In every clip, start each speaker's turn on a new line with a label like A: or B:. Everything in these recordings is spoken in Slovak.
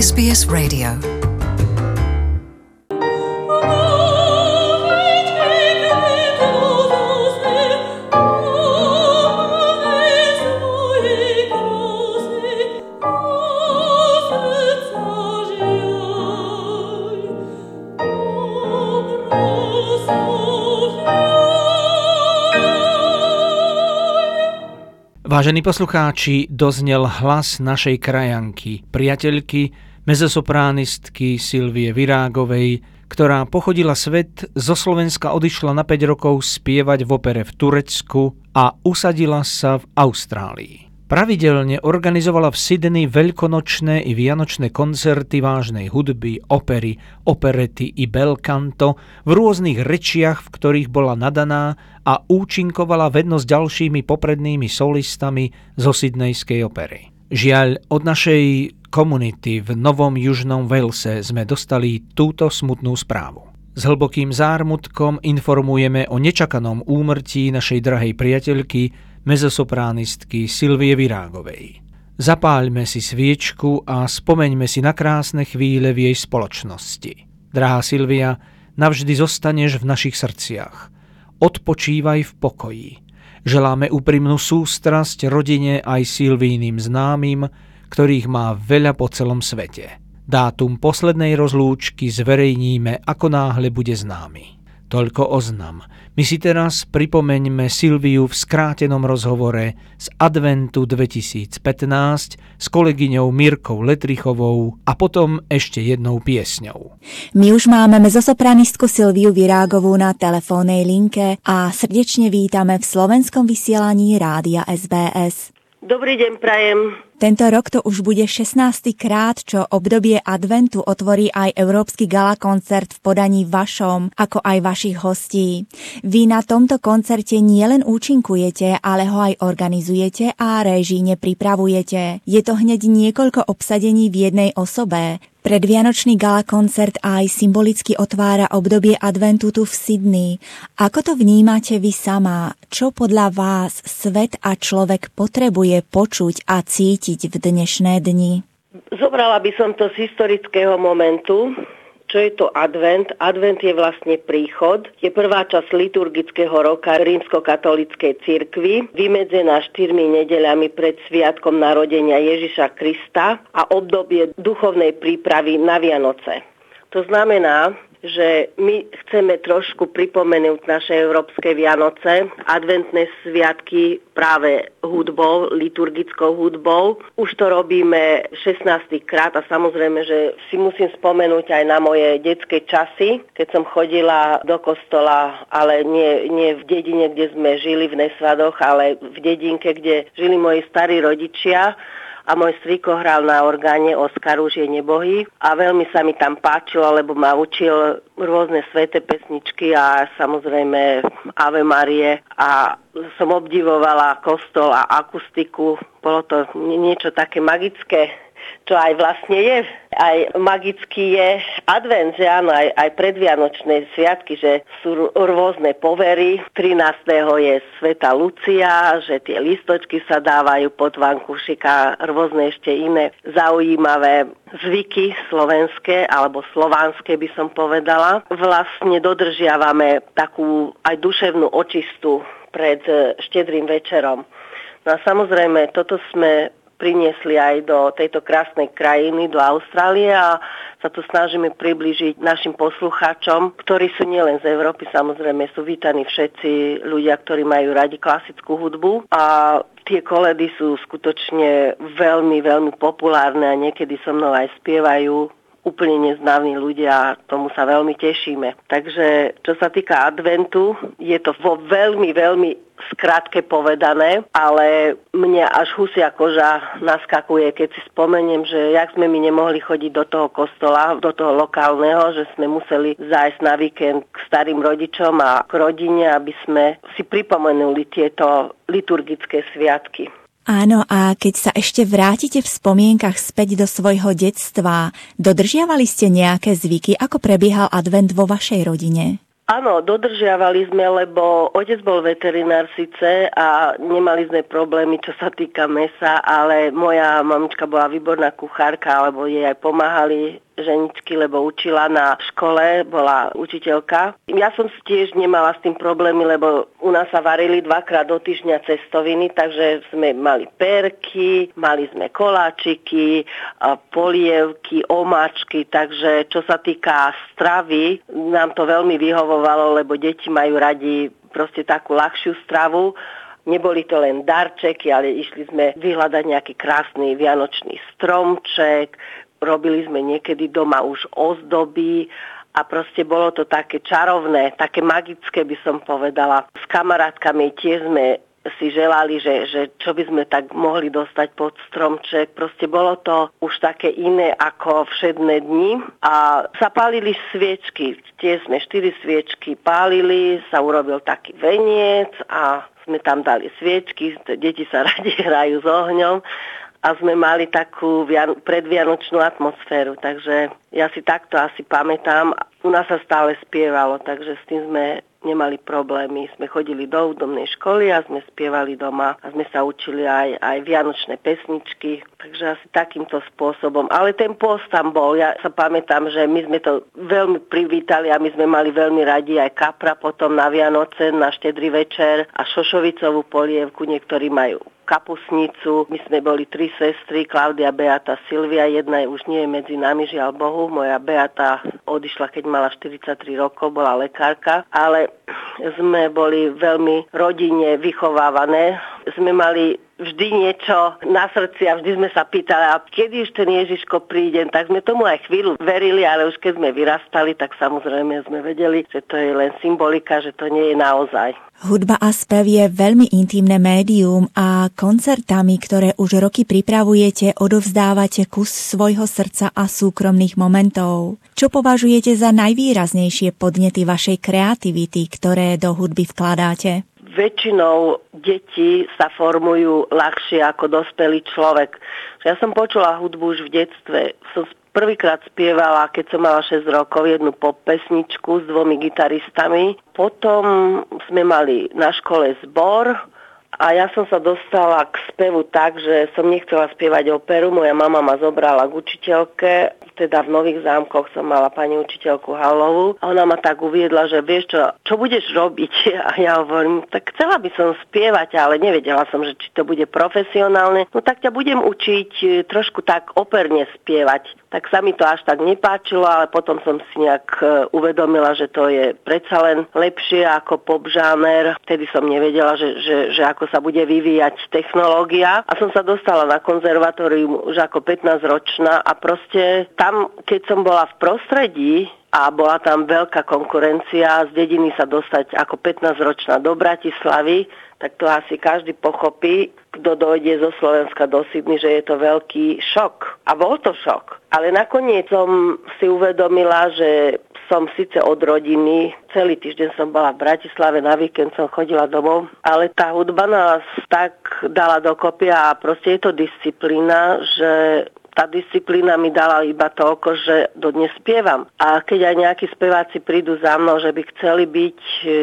A: SBS Radio.
B: Vážení poslucháči, doznel hlas našej krajanky, priateľky, mezzosopranistky Silvie Virágovej, ktorá pochodila svet, zo Slovenska odišla na 5 rokov spievať v opere v Turecku a usadila sa v Austrálii. Pravidelne organizovala v Sydney veľkonočné i vianočné koncerty vážnej hudby, opery, operety i bel canto v rôznych rečiach, v ktorých bola nadaná a účinkovala vedno s ďalšími poprednými solistami zo Sydneyskej opery. Žiaľ, od našej komunity v Novom Južnom Walese sme dostali túto smutnú správu. S hlbokým zármutkom informujeme o nečakanom úmrtí našej drahej priateľky, mezzosopranistky Silvie Virágovej. Zapáľme si sviečku a spomeňme si na krásne chvíle v jej spoločnosti. Drahá Silvia, navždy zostaneš v našich srdciach. Odpočívaj v pokoji. Želáme úprimnú sústrasť rodine aj Silvíným známym, ktorých má veľa po celom svete. Dátum poslednej rozlúčky zverejníme, ako náhle bude známy. Toľko oznam. My si teraz pripomeňme Silviu v skrátenom rozhovore z adventu 2015 s kolegyňou Mirkou Letrichovou a potom ešte jednou piesňou.
C: My už máme mezzosopranistku Silviu Virágovú na telefónnej linke a srdečne vítame v slovenskom vysielaní rádia SBS.
D: Dobrý deň, prajem.
C: Tento rok to už bude 16. krát, čo obdobie adventu otvorí aj Európsky gala koncert v podaní vašom, ako aj vašich hostí. Vy na tomto koncerte nielen účinkujete, ale ho aj organizujete a réžíne pripravujete. Je to hneď niekoľko obsadení v jednej osobe. Predvianočný gala koncert aj symbolicky otvára obdobie adventu tu v Sydney. Ako to vnímate vy sama? Čo podľa vás svet a človek potrebuje počuť a cítiť v dnešné dni?
D: Zobrala by som to z historického momentu. Čo je to advent? Advent je vlastne príchod. Je prvá časť liturgického roka rímskokatolíckej cirkvi, vymedzená 4 nedeľami pred sviatkom narodenia Ježiša Krista a obdobie duchovnej prípravy na Vianoce. To znamená, že my chceme trošku pripomenúť naše európske Vianoce, adventné sviatky práve hudbou, liturgickou hudbou. Už to robíme 16. krát a samozrejme, že si musím spomenúť aj na moje detské časy, keď som chodila do kostola, ale nie v dedine, kde sme žili v Nesvadoch, ale v dedinke, kde žili moji starí rodičia. A môj strýko hral na orgáne, Oskar už je nebohý a veľmi sa mi tam páčilo, lebo ma učil rôzne sväté pesničky a samozrejme Ave Marie a som obdivovala kostol a akustiku. Bolo to niečo také magické, čo aj vlastne je. Aj magický je advent, že áno, aj predvianočné sviatky, že sú rôzne povery. 13. je Svätá Lucia, že tie listočky sa dávajú pod vankušik a rôzne ešte iné zaujímavé zvyky slovenské alebo slovanské by som povedala. Vlastne dodržiavame takú aj duševnú očistu pred štedrým večerom. No a samozrejme, toto sme priniesli aj do tejto krásnej krajiny, do Austrálie a sa tu snažíme priblížiť našim poslucháčom, ktorí sú nielen z Európy, samozrejme sú vítaní všetci ľudia, ktorí majú radi klasickú hudbu a tie koledy sú skutočne veľmi, veľmi populárne a niekedy so mnou aj spievajú úplne neznámi ľudia a tomu sa veľmi tešíme. Takže čo sa týka adventu, je to vo veľmi, veľmi skrátke povedané, ale mne až husia koža naskakuje, keď si spomeniem, že jak sme my nemohli chodiť do toho kostola, do toho lokálneho, že sme museli zájsť na víkend k starým rodičom a k rodine, aby sme si pripomenuli tieto liturgické sviatky.
C: Áno, a keď sa ešte vrátite v spomienkach späť do svojho detstva, dodržiavali ste nejaké zvyky, ako prebiehal advent vo vašej rodine?
D: Áno, dodržiavali sme, lebo otec bol veterinár síce a nemali sme problémy, čo sa týka mäsa, ale moja mamička bola výborná kuchárka, alebo jej aj pomáhali ženičky, lebo učila na škole, bola učiteľka. Ja som tiež nemala s tým problémy, lebo u nás sa varili 2-krát do týždňa cestoviny, takže sme mali perky, mali sme koláčiky, polievky, omáčky, takže čo sa týka stravy, nám to veľmi vyhovovalo, lebo deti majú radi proste takú ľahšiu stravu. Neboli to len darčeky, ale išli sme vyhľadať nejaký krásny vianočný stromček, robili sme niekedy doma už ozdoby a proste bolo to také čarovné, také magické by som povedala. S kamarátkami tiež sme si želali, že čo by sme tak mohli dostať pod stromček. Proste bolo to už také iné ako všedné dni. A zapálili sviečky, tiež sme 4 sviečky pálili, sa urobil taký veniec a sme tam dali sviečky, deti sa radi hrajú s ohňom. A sme mali takú predvianočnú atmosféru, takže ja si takto asi pamätám. U nás sa stále spievalo, takže s tým sme nemali problémy. Sme chodili do hudobnej školy a sme spievali doma a sme sa učili aj vianočné pesničky, takže asi takýmto spôsobom. Ale ten pôst tam bol, ja sa pamätám, že my sme to veľmi privítali a my sme mali veľmi radi aj kapra potom na Vianoce, na štedrý večer a šošovicovú polievku, niektorí majú kapusnicu. My sme boli 3 sestry, Klaudia, Beata, Silvia. Jedna už nie je medzi nami, žiaľ Bohu. Moja Beata odišla, keď mala 43 rokov, bola lekárka. Ale sme boli veľmi rodine vychovávané. Sme mali vždy niečo na srdci a vždy sme sa pýtali, a kedy už ten Ježiško príde, tak sme tomu aj chvíľu verili, ale už keď sme vyrastali, tak samozrejme sme vedeli, že to je len symbolika, že to nie je naozaj.
C: Hudba a spev je veľmi intimné médium a koncertami, ktoré už roky pripravujete, odovzdávate kus svojho srdca a súkromných momentov. Čo považujete za najvýraznejšie podnety vašej kreativity, ktoré do hudby vkladáte?
D: Väčšinou deti sa formujú ľahšie ako dospelý človek. Ja som počula hudbu už v detstve. Som prvýkrát spievala, keď som mala 6 rokov, jednu pop pesničku s 2 gitaristami. Potom sme mali na škole zbor a ja som sa dostala k spevu tak, že som nechcela spievať operu. Moja mama ma zobrala k učiteľke, teda v Nových Zámkoch som mala pani učiteľku Halovú a ona ma tak uviedla, že vieš čo budeš robiť? A ja hovorím, tak chcela by som spievať, ale nevedela som, že či to bude profesionálne. No tak ťa budem učiť trošku tak operne spievať. Tak sa mi to až tak nepáčilo, ale potom som si nejak uvedomila, že to je predsa len lepšie ako pop žáner. Vtedy som nevedela, že ako sa bude vyvíjať technológia. A som sa dostala na konzervatórium už ako 15-ročná a proste tam, keď som bola v prostredí a bola tam veľká konkurencia, z dediny sa dostať ako 15-ročná do Bratislavy, tak to asi každý pochopí, kto dojde zo Slovenska do Sydney, že je to veľký šok. A bol to šok. Ale nakoniec som si uvedomila, že som síce od rodiny, celý týždeň som bola v Bratislave, na víkend som chodila domov, ale tá hudba nás tak dala dokopy a proste je to disciplína, že tá disciplína mi dala iba toľko, že dodnes spievam. A keď aj nejakí speváci prídu za mnou, že by chceli byť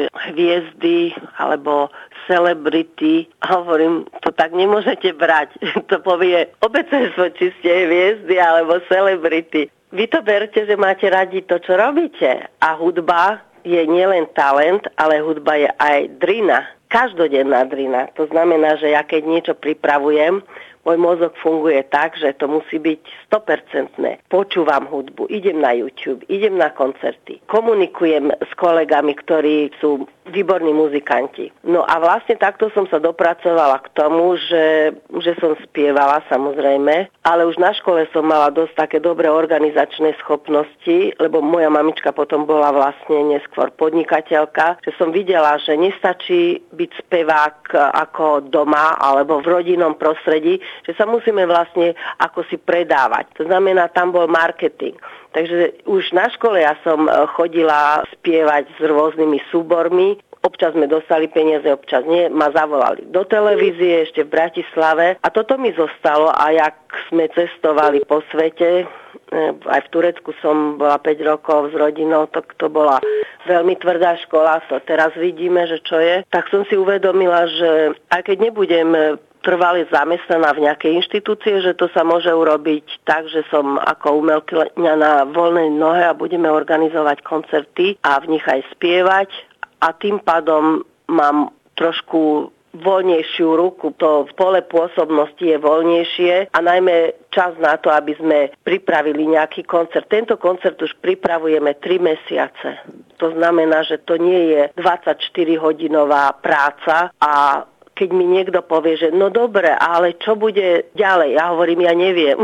D: hviezdy alebo celebrity, a hovorím, to tak nemôžete brať. To povie obecenstvo, či ste hviezdy alebo celebrity. Vy to berte, že máte radi to, čo robíte. A hudba je nielen talent, ale hudba je aj drina. Každodenná drina. To znamená, že ja keď niečo pripravujem, môj mozog funguje tak, že to musí byť 100%. Počúvam hudbu, idem na YouTube, idem na koncerty, komunikujem s kolegami, ktorí sú výborní muzikanti. No a vlastne takto som sa dopracovala k tomu, že som spievala samozrejme, ale už na škole som mala dosť také dobré organizačné schopnosti, lebo moja mamička potom bola vlastne neskôr podnikateľka, že som videla, že nestačí byť spevák ako doma alebo v rodinnom prostredí, že sa musíme vlastne ako si predávať. To znamená, tam bol marketing. Takže už na škole ja som chodila spievať s rôznymi súbormi. Občas sme dostali peniaze, občas nie. Ma zavolali do televízie ešte v Bratislave. A toto mi zostalo a jak sme cestovali po svete, aj v Turecku som bola 5 rokov s rodinou, to bola veľmi tvrdá škola, to teraz vidíme, že čo je, tak som si uvedomila, že aj keď nebudem trvale zamestnaná v nejakej inštitúcie, že to sa môže urobiť tak, že som ako umelkyňa na voľnej nohe a budeme organizovať koncerty a v nich aj spievať a tým pádom mám trošku voľnejšiu ruku, to pole pôsobnosti je voľnejšie a najmä čas na to, aby sme pripravili nejaký koncert. Tento koncert už pripravujeme 3 mesiace. To znamená, že to nie je 24-hodinová práca a keď mi niekto povie, že no dobre, ale čo bude ďalej? Ja hovorím, ja neviem.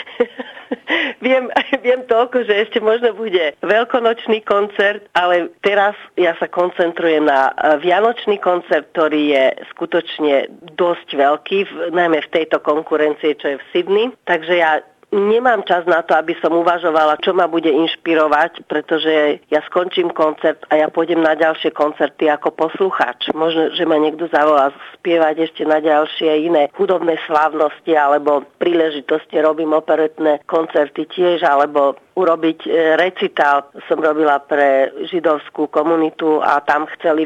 D: Viem toľko, že ešte možno bude veľkonočný koncert, ale teraz ja sa koncentrujem na vianočný koncert, ktorý je skutočne dosť veľký, najmä v tejto konkurencie, čo je v Sydney. Takže ja nemám čas na to, aby som uvažovala, čo ma bude inšpirovať, pretože ja skončím koncert a ja pôjdem na ďalšie koncerty ako poslucháč. Možno, že ma niekto zavolá spievať ešte na ďalšie iné hudobné slávnosti alebo príležitosti. Robím operetné koncerty tiež, alebo urobiť recitál. Som robila pre židovskú komunitu a tam chceli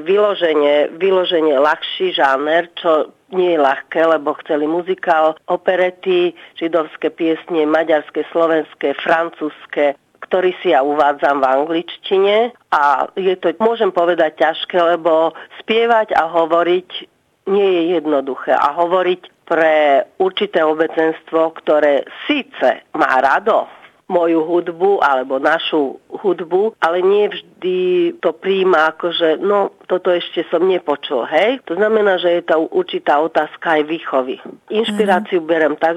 D: vyloženie ľahší žáner, čo nie je ľahké, lebo chceli muzikál, operety, židovské piesne, maďarské, slovenské, francúzske, ktorý si ja uvádzam v angličtine a je to, môžem povedať, ťažké, lebo spievať a hovoriť nie je jednoduché. A hovoriť pre určité obecenstvo, ktoré síce má rado moju hudbu alebo našu hudbu, ale nie vždy to prijíma ako, že no, toto ešte som nepočul, hej? To znamená, že je to určitá otázka aj výchovy. Inšpiráciu berem tak,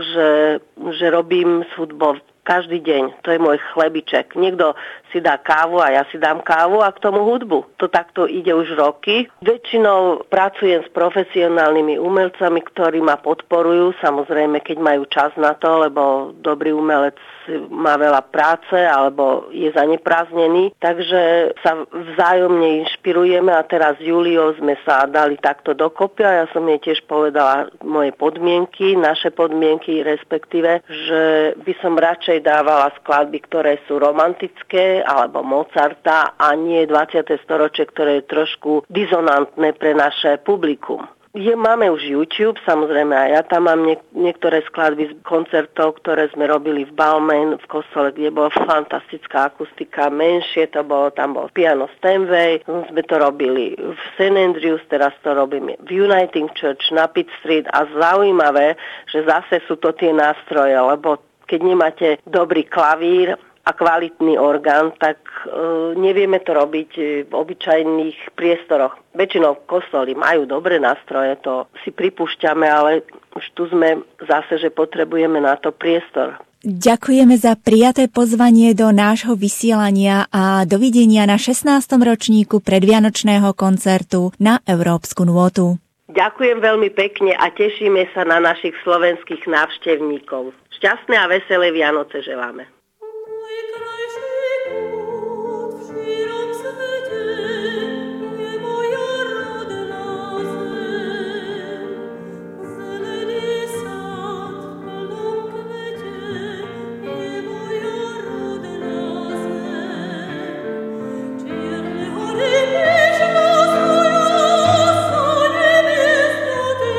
D: že robím s hudbou každý deň. To je môj chlebiček. Niekto si dá kávu a ja si dám kávu a k tomu hudbu. To takto ide už roky. Väčšinou pracujem s profesionálnymi umelcami, ktorí ma podporujú, samozrejme, keď majú čas na to, lebo dobrý umelec má veľa práce alebo je zaneprázdnený. Takže sa vzájomne inšpirujeme a teraz s Juliou sme sa dali takto dokopy a ja som jej tiež povedala moje podmienky, naše podmienky, respektíve, že by som radšej dávala skladby, ktoré sú romantické, alebo Mozarta a nie 20. storočie, ktoré je trošku dizonantné pre naše publikum. Máme už YouTube, samozrejme aj ja tam mám niektoré skladby z koncertov, ktoré sme robili v Balmain, v kostole, kde bola fantastická akustika, menšie to bolo, tam bol piano Steinway, sme to robili v St. Andrews, teraz to robíme v Uniting Church na Pitt Street a zaujímavé, že zase sú to tie nástroje, lebo keď nemáte dobrý klavír a kvalitný orgán, tak nevieme to robiť v obyčajných priestoroch. Väčšinou kostoly majú dobré nástroje, to si pripúšťame, ale už tu sme zase, že potrebujeme na to priestor.
C: Ďakujeme za prijaté pozvanie do nášho vysielania a dovidenia na 16. ročníku predvianočného koncertu na Európsku nôtu.
D: Ďakujem veľmi pekne a tešíme sa na našich slovenských návštevníkov. Šťastné a veselé Vianoce želáme.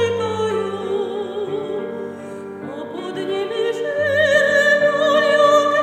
A: Podniemy się,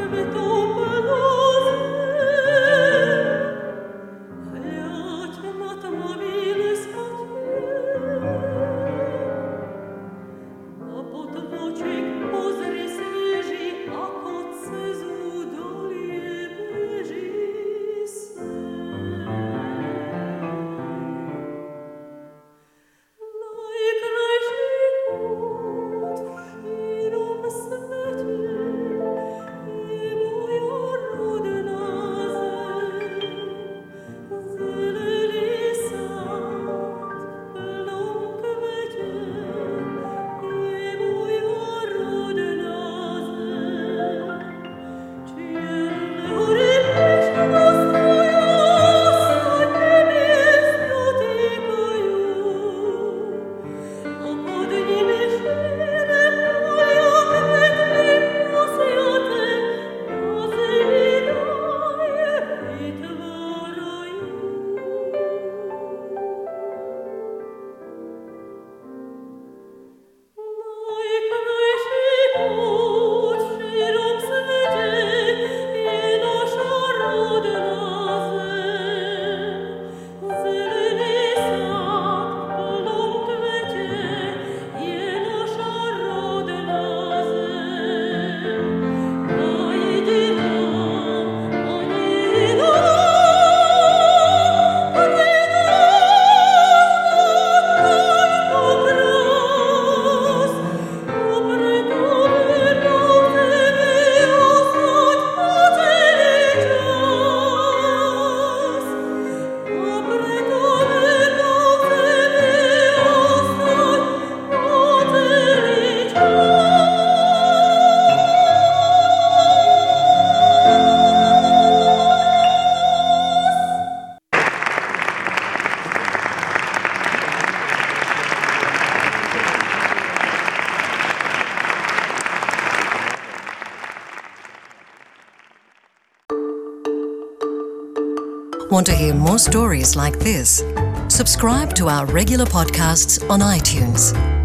A: Want to hear more stories like this? Subscribe to our regular podcasts on iTunes.